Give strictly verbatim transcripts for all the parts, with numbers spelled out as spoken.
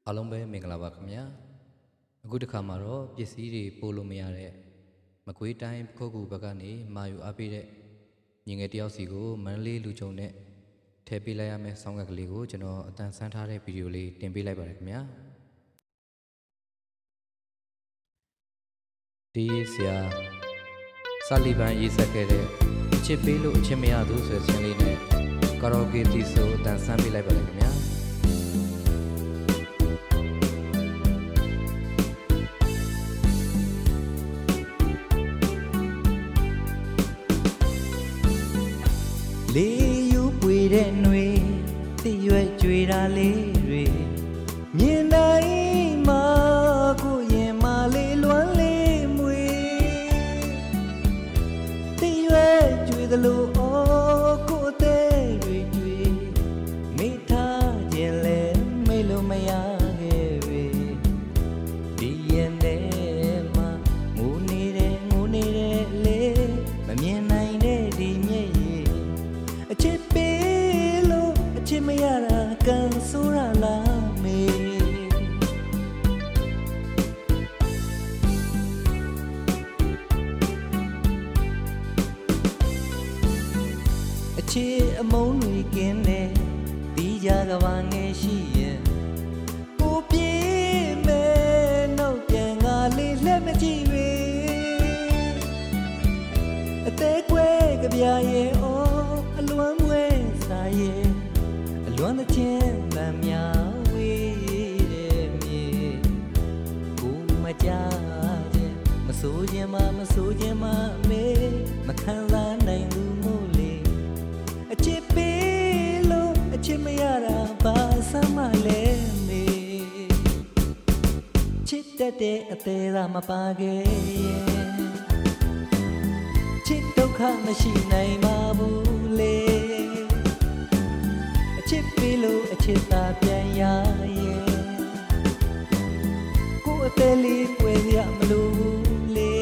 အားလုံးပဲမင်္ဂလာပါခင်ဗျာအခုတစ်ခါမှာတော့ပစ္စည်းတွေပို့လို့မရတဲ့မကွေးတိုင်းပခုတ်ကူဘက်ကနေမာယူအားပေးတဲ့ညီငယ်တယောက်စီကိုမန္တလေးလူကြုံနဲ့ထည့်ပေးလိုက်ရမယ့်ဆောင်းကက်ကလေးကိုကျွန်တော်အတန်ဆန်းထားတဲ့ဗီဒီယိုလေးတင်ပေးလိုက်ပါတယ်ခင်ဗျာဒီဆရာစလီပန်ရေးဆက်ခဲ့တဲ့အချစ်ပေးလို့အချစ်မရသူဆိုတဲ့ဇာတ်လေးနဲ့ကာရာအိုကေတီဆိုအတန်ဆန်းပေးလိုက်ပါတယ်ခင်ဗျာလေးယူပွေတဲ့ຫນွေသိရွယ်ကြွေတာလေးတွေမြင်တိုင်းမှာကိုရင်မလေးလွမ်းလေးမွေသိရွယ်ကြွေသလိုအော်ကိုအသေးတွေကြွေမိထားခြင်းလဲမိလို့မရခဲ့ပေဒီရင်ထဲမှာငိုနေတဲ့ငိုနေတဲ့လေမမြင်နိုင်တဲ့ဒီမျက်ရည်အချစ်ပေးလို့အချစ်မရတာကံဆိုးရလားမေအချစ်အမုန်းတွေကင်းတဲ့ဒီကြကဘာငယ်ရှိရဲ့ကိုပြေးမယ်နောက်ပြန်ငါလေးလက်မကြည့်ပဲအသေးကွဲကြပြရဲ့အော်အလွမ်းမွဲစာရဲ့အလွမ်းသချင်းတမ်းများဝေးတဲ့မြေကိုမကြခြင်းမဆိုးခြင်းမမဆိုးခြင်းမမေမခံစားနိုင်ဘူးမို့လေအချစ်ပေးလို့အချစ်မရတာဘာစမ်းမလဲမေချစ်တတ်တဲ့အသေးသာမပါခဲ့ရဲ့ချစ်ဒုက္ခမရှိနိုင်ပါဘူးလေအချစ်ပေးလို့အချစ်သာပြန်ရရဲ့ကိုယ်အသေးလေးပွေရမလို့လေ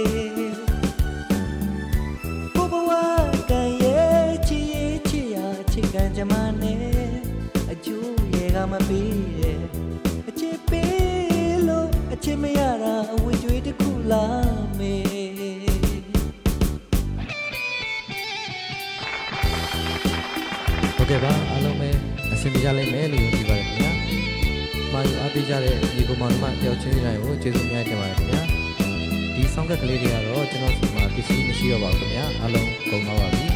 ကိုဘဝကံရဲ့ချစ်ရဲ့ချစ်ရချစ်ကံကြမနဲ့အကျိုးရဲ့ကမပေးတဲ့အချစ်ပေးလို့အချစ်မရတာအဝေးကြွေးတစ်ခုလားမေဟုတ်ကဲ့ပါအားလုံးပဲအဆင်ပြေကြလိမ့်မယ်လို့ယုံကြည်ပါတယ်ခင်ဗျာမာယူအားပေးကြတဲ့ညီကောင်မောင်တို့မှတယောက်ချင်းစီတိုင်းကိုကျေးဇူးအများကြီးတင်ပါတယ်ခင်ဗျာဒီဆောင်းကက်ကလေးတွေကတော့ကျွန်တော်စီမှာပစ္စည်းမရှိတော့ပါဘူးခင်ဗျာအားလုံးကုန်သွားပါပြီ